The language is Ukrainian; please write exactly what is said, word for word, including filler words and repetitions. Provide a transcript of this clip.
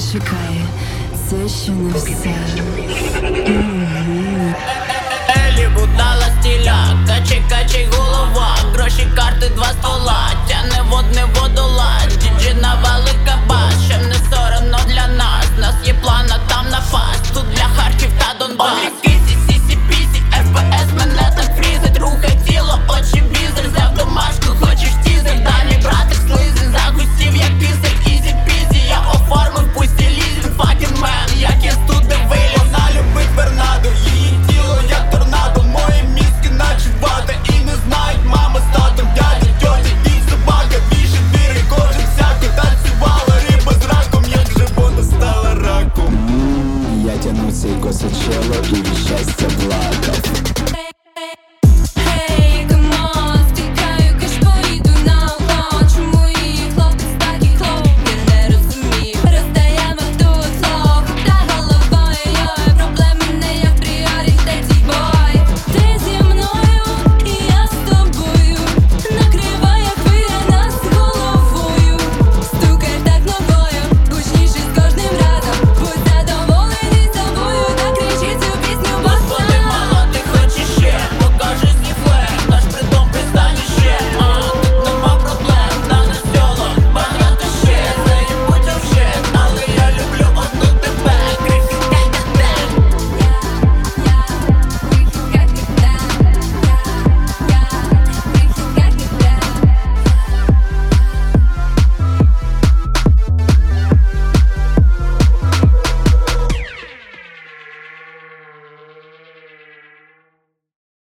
Чекай, це ще не все. Елі будала стіля, качай, качай голова. Гроші, карти, два стола, тяне водне водолаз. Діджина велика бас, що не соромно для нас. Нас є план, а там нафас. Тут для Харків та Донбас. Олі кисі, сісі, пісі, еф пі ес мене так фрізить. Рухай тіло, очі візер, взяв домашку, хочеш тізер. Далі братик слизень, загустів як пісер. Ізі пізі, я оформив, пусті лізінг. Факін мен, як я студи виліз. Вона любить Бернадо, її тіло як торнадо. Мої мізки наче вата, і не знають мама з татом, дядя, тьотя і собака. Більше двірі, кожен всяко танцювала риба з раком, як же вона стала раком. Я тянув цей косичело і від щастя плакав.